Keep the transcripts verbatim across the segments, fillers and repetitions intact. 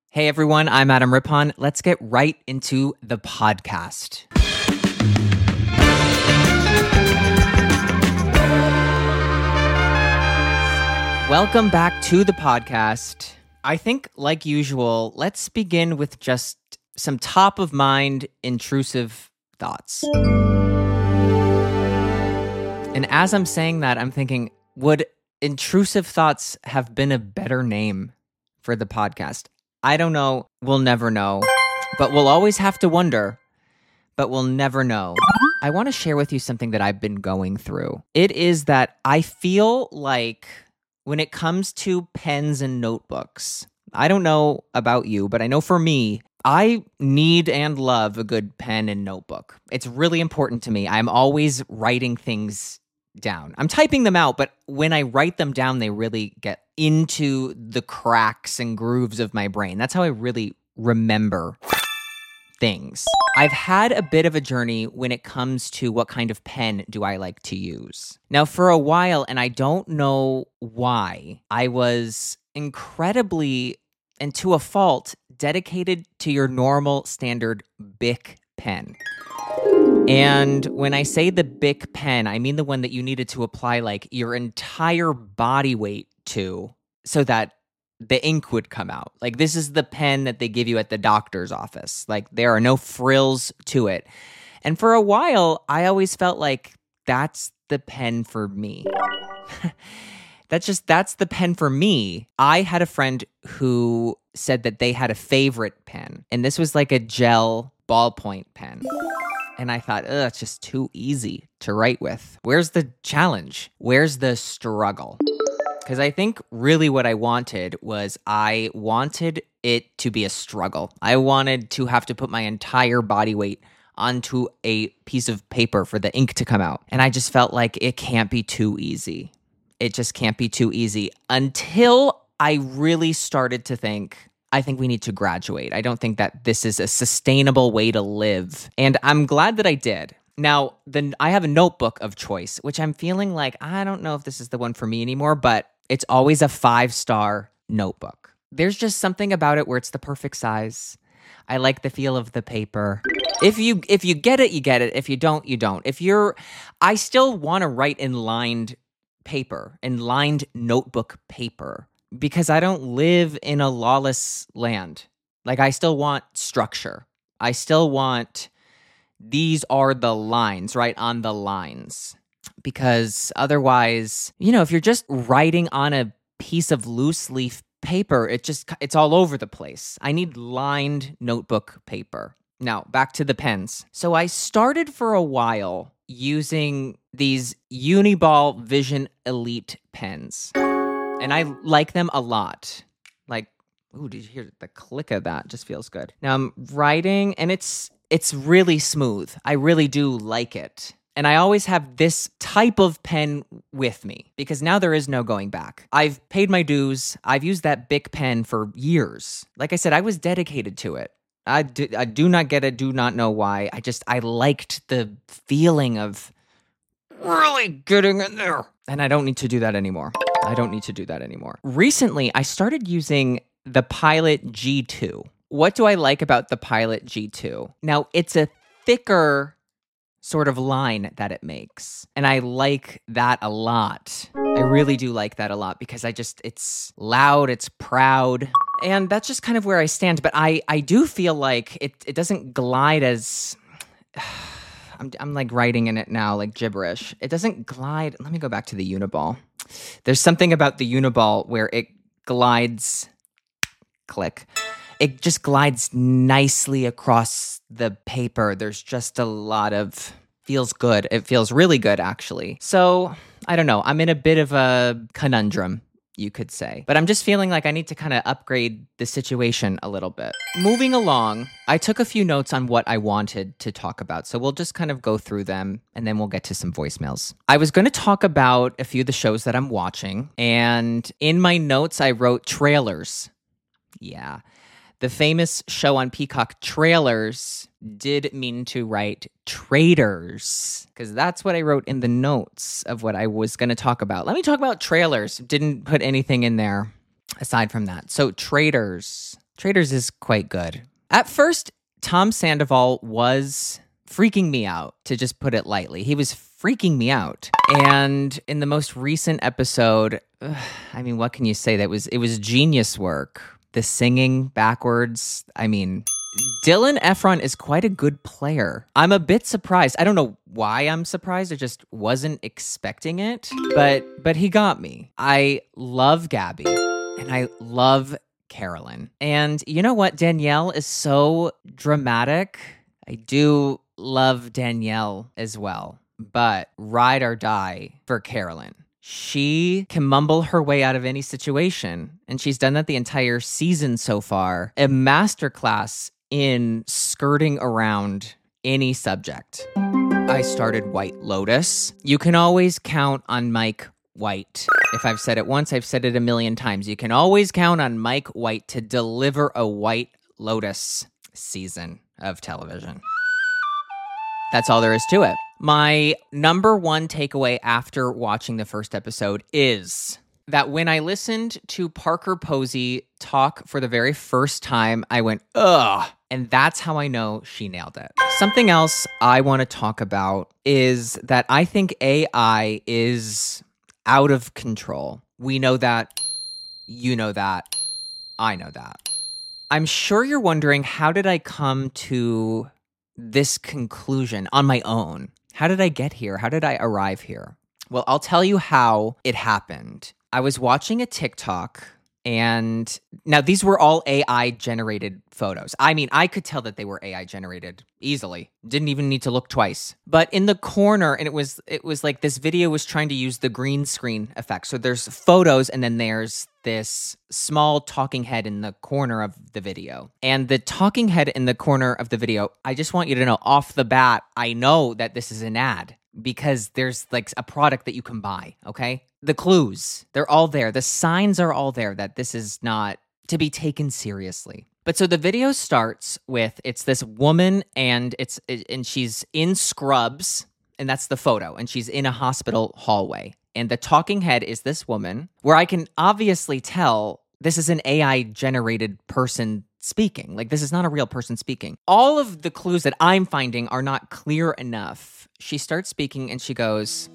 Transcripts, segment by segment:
Hey everyone, I'm Adam Rippon. Let's get right into the podcast. Welcome back to the podcast. I think, like usual, let's begin with just some top-of-mind intrusive thoughts. And as I'm saying that, I'm thinking, would intrusive thoughts have been a better name for the podcast? I don't know. We'll never know. But we'll always have to wonder. But we'll never know. I want to share with you something that I've been going through. It is that I feel like when it comes to pens and notebooks, I don't know about you, but I know for me, I need and love a good pen and notebook. It's really important to me. I'm always writing things down. I'm typing them out, but when I write them down, they really get into the cracks and grooves of my brain. That's how I really remember things. I've had a bit of a journey when it comes to what kind of pen do I like to use. Now, for a while, and I don't know why, I was incredibly, and to a fault, dedicated to your normal standard Bic pen. And when I say the Bic pen, I mean the one that you needed to apply like your entire body weight to so that the ink would come out. Like this is the pen that they give you at the doctor's office. Like there are no frills to it. And for a while, I always felt like that's the pen for me. That's just, that's the pen for me. I had a friend who said that they had a favorite pen. And this was like a gel ballpoint pen. And I thought, ugh, it's just too easy to write with. Where's the challenge? Where's the struggle? Because I think really what I wanted was I wanted it to be a struggle. I wanted to have to put my entire body weight onto a piece of paper for the ink to come out. And I just felt like it can't be too easy. It just can't be too easy until I really started to think, I think we need to graduate. I don't think that this is a sustainable way to live. And I'm glad that I did. Now, then I have a notebook of choice, which I'm feeling like, I don't know if this is the one for me anymore, but it's always a five-star notebook. There's just something about it where it's the perfect size. I like the feel of the paper. If you if you get it, you get it. If you don't, you don't. If you're, I still want to write in lined paper, in lined notebook paper. Because I don't live in a lawless land. Like, I still want structure. I still want, these are the lines, right? On the lines. Because otherwise, you know, if you're just writing on a piece of loose leaf paper, it just, it's all over the place. I need lined notebook paper. Now, back to the pens. So I started for a while using these Uniball Vision Elite pens. And I like them a lot. Like, ooh, did you hear the click of that? Just feels good. Now I'm writing, and it's it's really smooth. I really do like it. And I always have this type of pen with me because now there is no going back. I've paid my dues. I've used that Bic pen for years. Like I said, I was dedicated to it. I do, I do not get it, do not know why. I just, I liked the feeling of really getting in there. And I don't need to do that anymore. I don't need to do that anymore. Recently, I started using the Pilot G two. What do I like about the Pilot G two? Now, it's a thicker sort of line that it makes. And I like that a lot. I really do like that a lot because I just, it's loud, it's proud. And that's just kind of where I stand. But I, I do feel like it, it doesn't glide as... I'm, I'm like writing in it now, like gibberish. It doesn't glide. Let me go back to the Uniball. There's something about the Uniball where it glides, click. It just glides nicely across the paper. There's just a lot of, feels good. It feels really good, actually. So, I don't know. I'm in a bit of a conundrum, you could say. But I'm just feeling like I need to kind of upgrade the situation a little bit. Moving along, I took a few notes on what I wanted to talk about. So we'll just kind of go through them and then we'll get to some voicemails. I was going to talk about a few of the shows that I'm watching. And in my notes, I wrote trailers. Yeah. The famous show on Peacock, Trailers, did mean to write Traitors, because that's what I wrote in the notes of what I was going to talk about. Let me talk about Trailers. Didn't put anything in there aside from that. So Traitors. Traitors is quite good. At first, Tom Sandoval was freaking me out, to just put it lightly. He was freaking me out. And in the most recent episode, ugh, I mean, what can you say? That was it was genius work. The singing backwards, I mean, Dylan Efron is quite a good player. I'm a bit surprised. I don't know why I'm surprised. I just wasn't expecting it, but but he got me. I love Gabby, and I love Carolyn. And you know what? Danielle is so dramatic. I do love Danielle as well, but ride or die for Carolyn. She can mumble her way out of any situation, and she's done that the entire season so far. A masterclass in skirting around any subject. I started White Lotus. You can always count on Mike White. If I've said it once, I've said it a million times. You can always count on Mike White to deliver a White Lotus season of television. That's all there is to it. My number one takeaway after watching the first episode is that when I listened to Parker Posey talk for the very first time, I went, ugh. And that's how I know she nailed it. Something else I want to talk about is that I think A I is out of control. We know that. You know that. I know that. I'm sure you're wondering, how did I come to this conclusion on my own? How did I get here? How did I arrive here? Well, I'll tell you how it happened. I was watching a TikTok, and now these were all A I generated photos. I mean, I could tell that they were A I generated easily. Didn't even need to look twice. But in the corner, and it was it was like this video was trying to use the green screen effect. So there's photos, and then there's this small talking head in the corner of the video. And the talking head in the corner of the video, I just want you to know off the bat, I know that this is an ad because there's like a product that you can buy, okay? The clues, they're all there. The signs are all there that this is not to be taken seriously. But so the video starts with, it's this woman and it's and she's in scrubs, and that's the photo, and she's in a hospital hallway. And the talking head is this woman, where I can obviously tell this is an A I generated person speaking. Like, this is not a real person speaking. All of the clues that I'm finding are not clear enough. She starts speaking and she goes,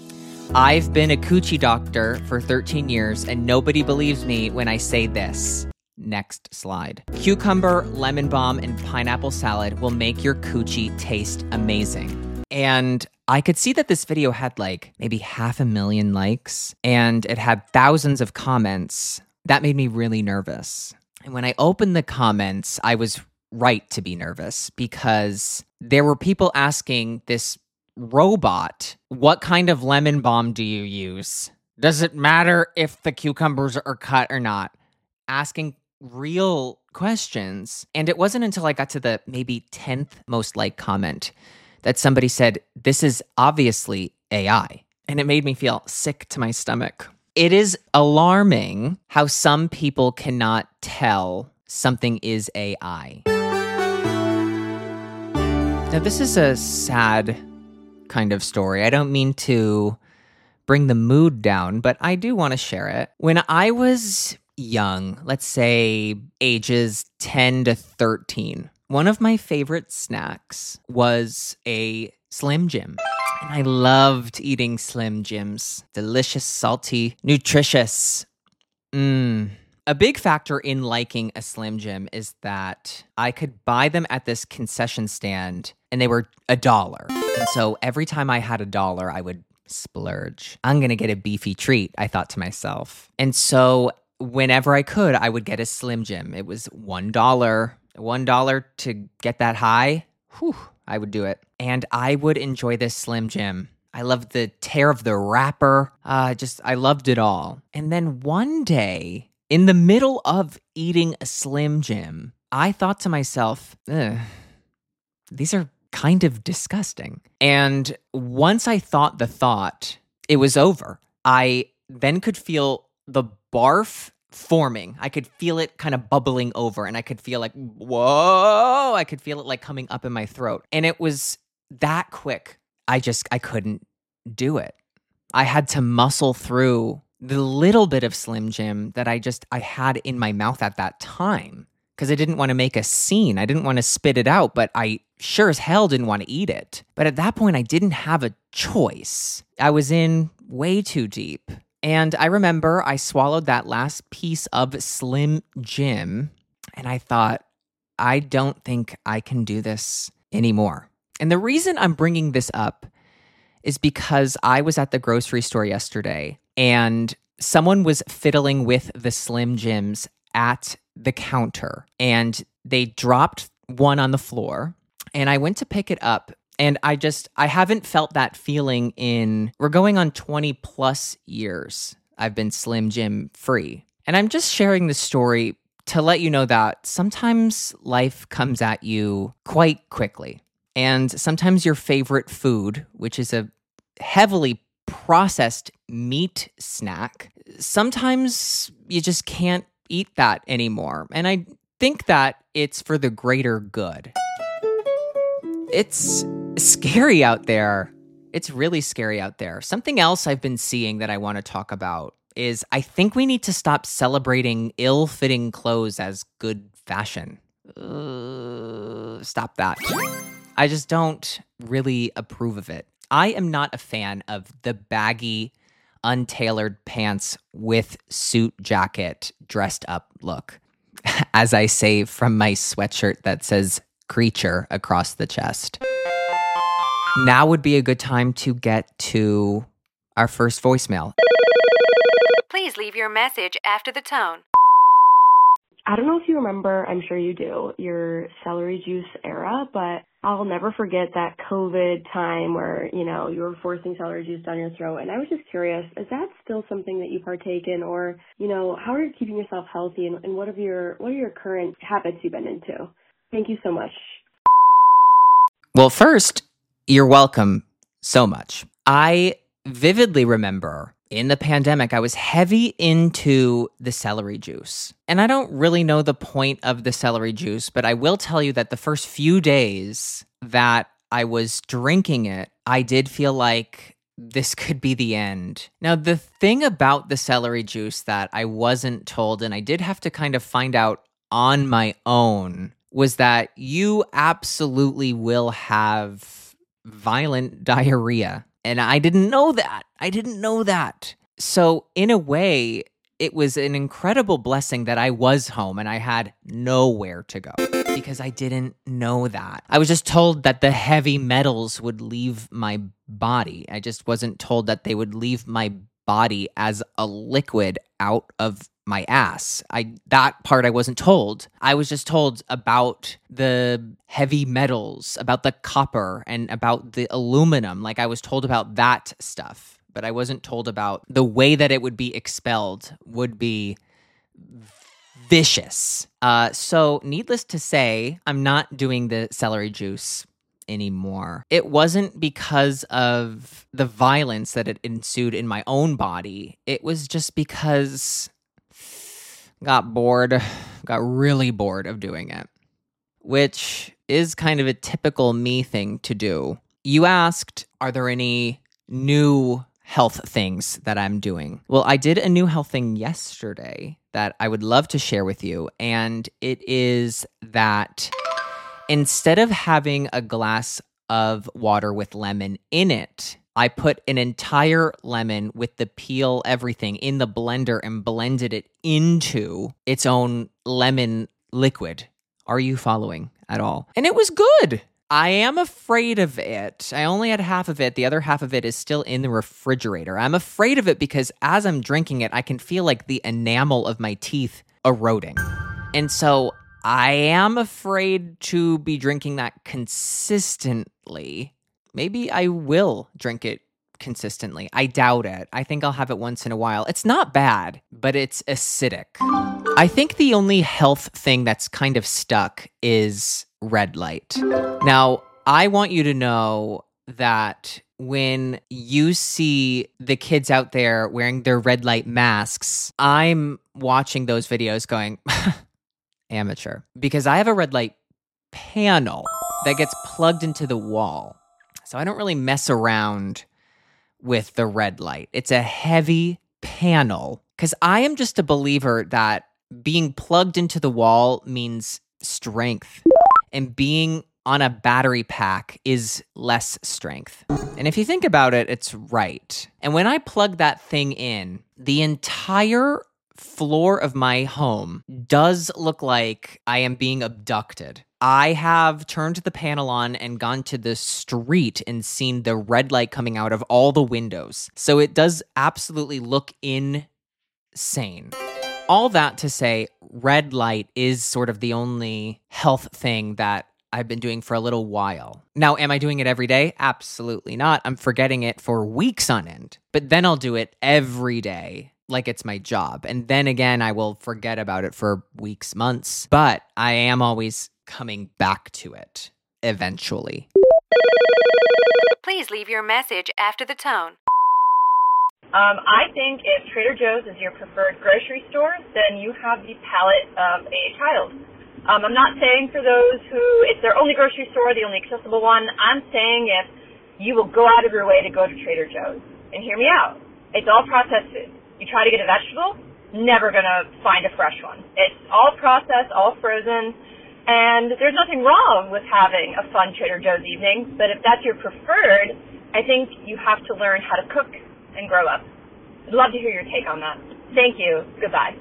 I've been a coochie doctor for thirteen years and nobody believes me when I say this. Next slide. Cucumber, lemon balm, and pineapple salad will make your coochie taste amazing. And I could see that this video had like maybe half a million likes, and it had thousands of comments. That made me really nervous. And when I opened the comments, I was right to be nervous because there were people asking this robot, what kind of lemon balm do you use? Does it matter if the cucumbers are cut or not? Asking real questions. And it wasn't until I got to the maybe tenth most liked comment that somebody said, this is obviously A I. And it made me feel sick to my stomach. It is alarming how some people cannot tell something is A I. Now, this is a sad kind of story. I don't mean to bring the mood down, but I do want to share it. When I was young, let's say ages ten to thirteen, one of my favorite snacks was a Slim Jim. And I loved eating Slim Jims. Delicious, salty, nutritious. Mmm. A big factor in liking a Slim Jim is that I could buy them at this concession stand and they were a dollar. And so every time I had a dollar, I would splurge. I'm going to get a beefy treat, I thought to myself. And so whenever I could, I would get a Slim Jim. It was one dollar. One dollar to get that high, whew, I would do it. And I would enjoy this Slim Jim. I loved the tear of the wrapper. Uh, just, I loved it all. And then one day, in the middle of eating a Slim Jim, I thought to myself, ugh, these are kind of disgusting. And once I thought the thought, it was over. I then could feel the barf forming. I could feel it kind of bubbling over, and I could feel like, whoa, I could feel it like coming up in my throat. And it was that quick. I just, I couldn't do it. I had to muscle through the little bit of Slim Jim that I just, I had in my mouth at that time. because I didn't want to make a scene. I didn't want to spit it out, but I sure as hell didn't want to eat it. But at that point, I didn't have a choice. I was in way too deep. And I remember I swallowed that last piece of Slim Jim, and I thought, I don't think I can do this anymore. And the reason I'm bringing this up is because I was at the grocery store yesterday and someone was fiddling with the Slim Jims at the counter and they dropped one on the floor and I went to pick it up and I just, I haven't felt that feeling in, we're going on twenty plus years. I've been Slim Jim free. And I'm just sharing this story to let you know that sometimes life comes at you quite quickly. And sometimes your favorite food, which is a heavily processed meat snack, sometimes you just can't eat that anymore. And I think that it's for the greater good. It's scary out there. It's really scary out there. Something else I've been seeing that I want to talk about is I think we need to stop celebrating ill-fitting clothes as good fashion. Uh, stop that. I just don't really approve of it. I am not a fan of the baggy, untailored pants with suit jacket dressed up look. As I say from my sweatshirt that says creature across the chest. Now would be a good time to get to our first voicemail. Please leave your message after the tone. I don't know if you remember, I'm sure you do, your celery juice era, but I'll never forget that COVID time where, you know, you were forcing celery juice down your throat. And I was just curious, is that still something that you partake in? Or, you know, how are you keeping yourself healthy? And, and what are your what are your current habits you've been into? Thank you so much. Well, first, you're welcome so much. I vividly remember in the pandemic, I was heavy into the celery juice. And I don't really know the point of the celery juice, but I will tell you that the first few days that I was drinking it, I did feel like this could be the end. Now, the thing about the celery juice that I wasn't told, and I did have to kind of find out on my own, was that you absolutely will have violent diarrhea. And I didn't know that. I didn't know that. So in a way, it was an incredible blessing that I was home and I had nowhere to go because I didn't know that. I was just told that the heavy metals would leave my body. I just wasn't told that they would leave my body as a liquid out of my ass. I that part I wasn't told. I was just told about the heavy metals, about the copper and about the aluminum. Like I was told about that stuff, but I wasn't told about the way that it would be expelled would be vicious. Uh, so needless to say, I'm not doing the celery juice anymore. It wasn't because of the violence that had ensued in my own body. It was just because got bored, got really bored of doing it, which is kind of a typical me thing to do. You asked, are there any new health things that I'm doing? Well, I did a new health thing yesterday that I would love to share with you, and it is that instead of having a glass of water with lemon in it, I put an entire lemon with the peel, everything in the blender and blended it into its own lemon liquid. Are you following at all? And it was good. I am afraid of it. I only had half of it. The other half of it is still in the refrigerator. I'm afraid of it because as I'm drinking it, I can feel like the enamel of my teeth eroding. And so I am afraid to be drinking that consistently. Maybe I will drink it consistently. I doubt it. I think I'll have it once in a while. It's not bad, but it's acidic. I think the only health thing that's kind of stuck is red light. Now, I want you to know that when you see the kids out there wearing their red light masks, I'm watching those videos going, amateur. Because I have a red light panel that gets plugged into the wall. So I don't really mess around with the red light. It's a heavy panel because I am just a believer that being plugged into the wall means strength, and being on a battery pack is less strength. And if you think about it, it's right. And when I plug that thing in, the entire floor of my home does look like I am being abducted. I have turned the panel on and gone to the street and seen the red light coming out of all the windows. So it does absolutely look insane. All that to say, red light is sort of the only health thing that I've been doing for a little while. Now, am I doing it every day? Absolutely not. I'm forgetting it for weeks on end. But then I'll do it every day like it's my job. And then again, I will forget about it for weeks, months. But I am always coming back to it eventually. Please leave your message after the tone. Um, I think if Trader Joe's is your preferred grocery store, then you have the palate of a child. Um, I'm not saying for those who it's their only grocery store, the only accessible one. I'm saying if you will go out of your way to go to Trader Joe's. And hear me out. It's all processed food. You try to get a vegetable, never going to find a fresh one. It's all processed, all frozen. And there's nothing wrong with having a fun Trader Joe's evening. But if that's your preferred, I think you have to learn how to cook and grow up. I'd love to hear your take on that. Thank you. Goodbye.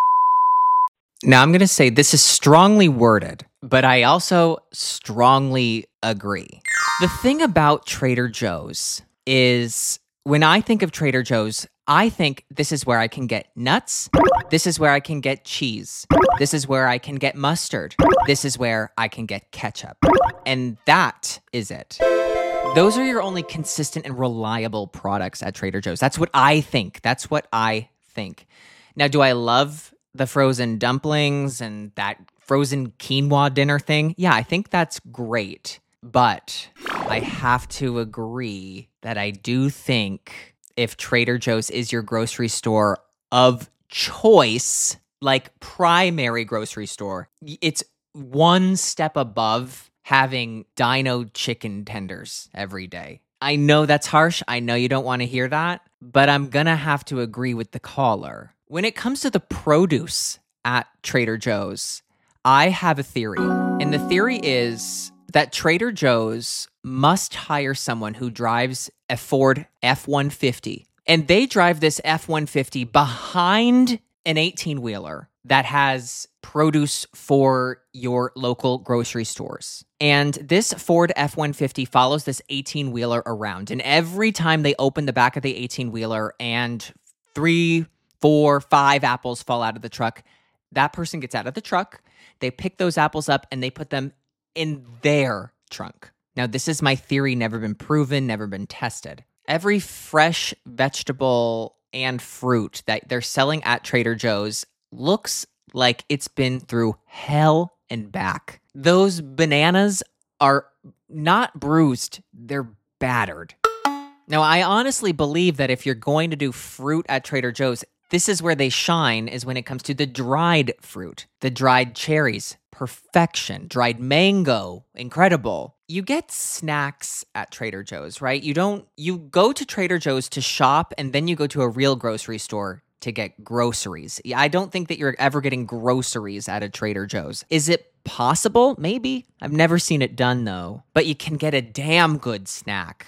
Now, I'm going to say this is strongly worded, but I also strongly agree. The thing about Trader Joe's is when I think of Trader Joe's, I think this is where I can get nuts. This is where I can get cheese. This is where I can get mustard. This is where I can get ketchup. And that is it. Those are your only consistent and reliable products at Trader Joe's. That's what I think. That's what I think. Now, do I love the frozen dumplings and that frozen quinoa dinner thing? Yeah, I think that's great. But I have to agree that I do think if Trader Joe's is your grocery store of choice, like primary grocery store, it's one step above having Dino chicken tenders every day. I know that's harsh. I know you don't want to hear that, but I'm going to have to agree with the caller. When it comes to the produce at Trader Joe's, I have a theory. And the theory is that Trader Joe's must hire someone who drives a Ford F one fifty. And they drive this F one fifty behind an eighteen-wheeler that has produce for your local grocery stores. And this Ford F one fifty follows this eighteen-wheeler around. And every time they open the back of the eighteen-wheeler and three, four, five apples fall out of the truck, that person gets out of the truck, they pick those apples up, and they put them in their trunk. Now, this is my theory, never been proven, never been tested. Every fresh vegetable and fruit that they're selling at Trader Joe's looks like it's been through hell and back. Those bananas are not bruised, they're battered. Now, I honestly believe that if you're going to do fruit at Trader Joe's, this is where they shine, is when it comes to the dried fruit. The dried cherries, perfection. Dried mango, incredible. You get snacks at Trader Joe's, right? You don't, you go to Trader Joe's to shop, and then you go to a real grocery store to get groceries. I don't think that you're ever getting groceries at a Trader Joe's. Is it possible? Maybe. I've never seen it done, though. But you can get a damn good snack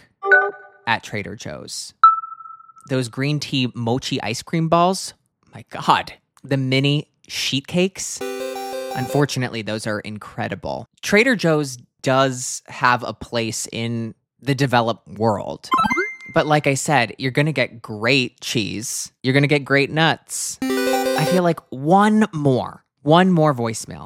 at Trader Joe's. Those green tea mochi ice cream balls, my God. The mini sheet cakes, unfortunately, those are incredible. Trader Joe's does have a place in the developed world. But like I said, you're going to get great cheese. You're going to get great nuts. I feel like one more, one more voicemail.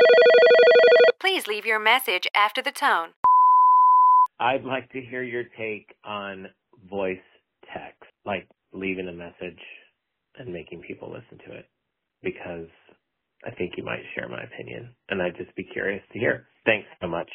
Please leave your message after the tone. I'd like to hear your take on voice text, like leaving a message and making people listen to it, because I think you might share my opinion, and I'd just be curious to hear. Thanks so much.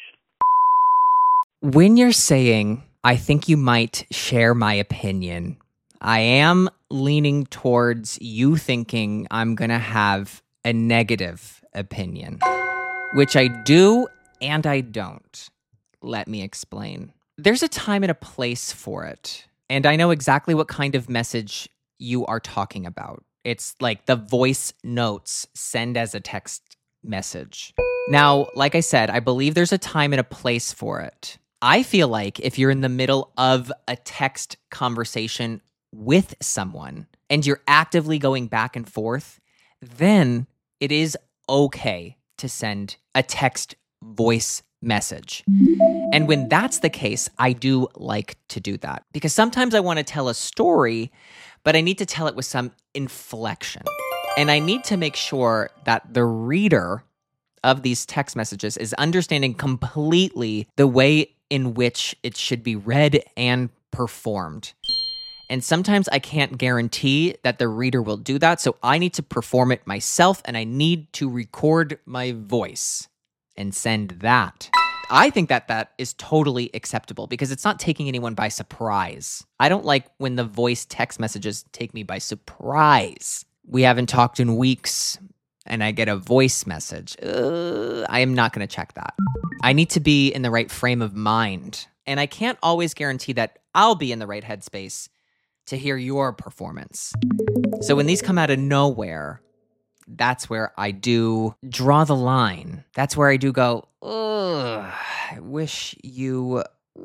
When you're saying, I think you might share my opinion, I am leaning towards you thinking I'm going to have a negative opinion, which I do and I don't. Let me explain. There's a time and a place for it, and I know exactly what kind of message you are talking about. It's like the voice notes send as a text message. Now, like I said, I believe there's a time and a place for it. I feel like if you're in the middle of a text conversation with someone and you're actively going back and forth, then it is okay to send a text voice message. And when that's the case, I do like to do that because sometimes I want to tell a story, but I need to tell it with some inflection. And I need to make sure that the reader of these text messages is understanding completely the way in which it should be read and performed. And sometimes I can't guarantee that the reader will do that, so I need to perform it myself, and I need to record my voice and send that. I think that that is totally acceptable because it's not taking anyone by surprise. I don't like when the voice text messages take me by surprise. We haven't talked in weeks, and I get a voice message. Uh, I am not going to check that. I need to be in the right frame of mind, and I can't always guarantee that I'll be in the right headspace to hear your performance. So when these come out of nowhere, that's where I do draw the line. That's where I do go, ugh, I wish you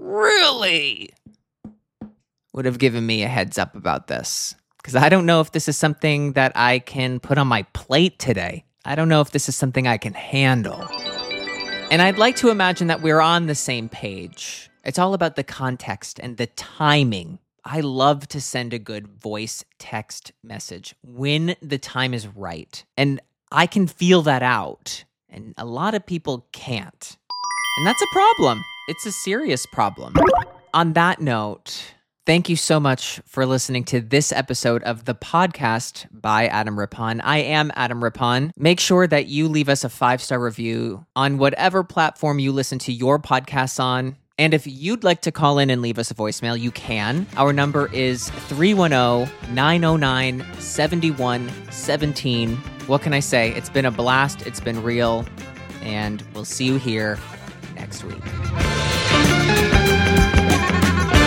really would have given me a heads up about this. Because I don't know if this is something that I can put on my plate today. I don't know if this is something I can handle. And I'd like to imagine that we're on the same page. It's all about the context and the timing. I love to send a good voice text message when the time is right. And I can feel that out. And a lot of people can't. And that's a problem. It's a serious problem. On that note, thank you so much for listening to this episode of the podcast by Adam Rippon. I am Adam Rippon. Make sure that you leave us a five-star review on whatever platform you listen to your podcasts on. And if you'd like to call in and leave us a voicemail, you can. Our number is three one zero, nine zero nine, seven one one seven. What can I say? It's been a blast. It's been real. And we'll see you here next week.